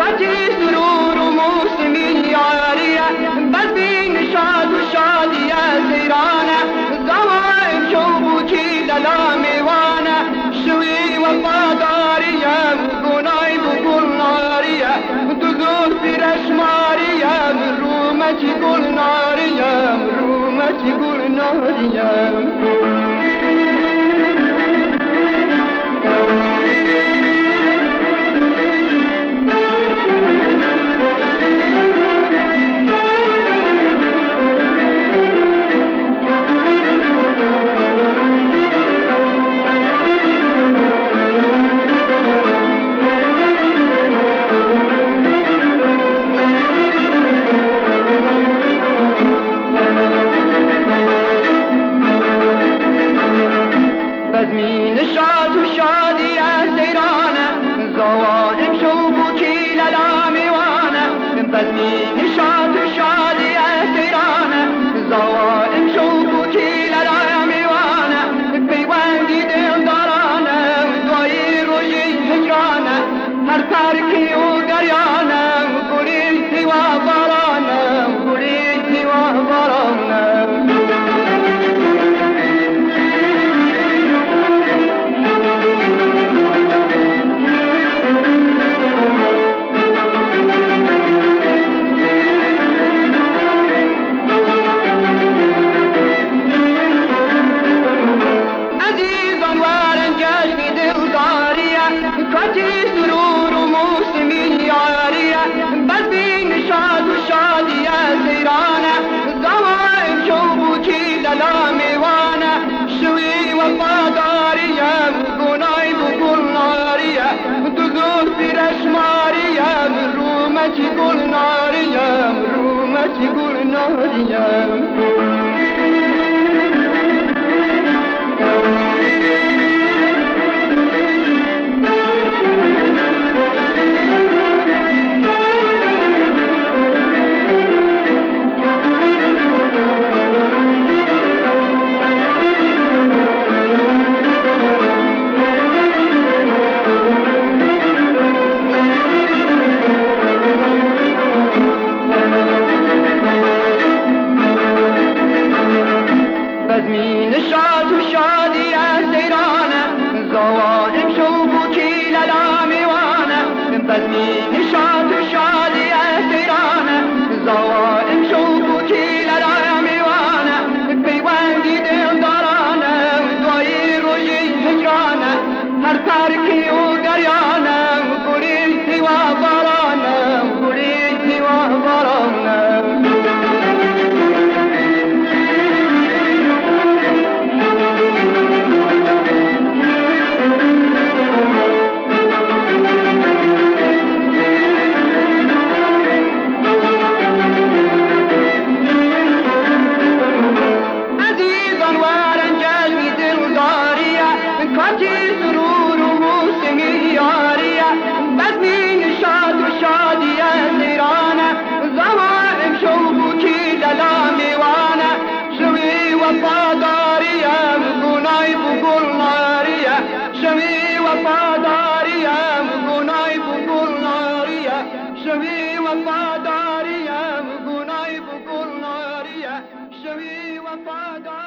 کاتی سرور و موسمی یاریه بس بین شاد و شادی زیرانه زمان شوبوکی دلا میوانه شوی وفاداریه گنای بگل ناریه دزور پیرش ماریه رومتی گل ناریه رومتی گل ناریه بزمین شاد و شادی زیرانه زوادم شوبوکی للا میوانه بزمین شاد و شادی زیرانه زوادم شوبوکی للا میوانه پیوندی دل دارانه دوی روی هجرانه هر ترکی و گریانه گلی سوا بارانه گلی سوا بارانه کاتی سرور و موسمی یاریه بس بین شاد و شادی زیرانه زمان شوبوکی دلا میوانه شوی وفاداریه گنای بگل ناریه دزور پیرش ماریه رومتی گل ناریه رومتی گل ناریه بزمین شاد و شادی زیرانه زوادم شوبوکی للا میوانه بزمین شاد و شادی زیرانه زوادم شوبوکی للا میوانه پیوندی دل دارانه دوی روی هجرانه هر ترکی و گریانه گلی سوا بارانه گلی سوا بارانه کاتی سرور و موسمی یاریه بزمین شاد و شادی زیرانه زمان شوبوکی دلا میوانه شوی وفاداریه گنای بگل ناریه شوی وفاداریه گنای بگل ناریه شوی وفاداریه گنای بگل ناریه شوی وفاداریه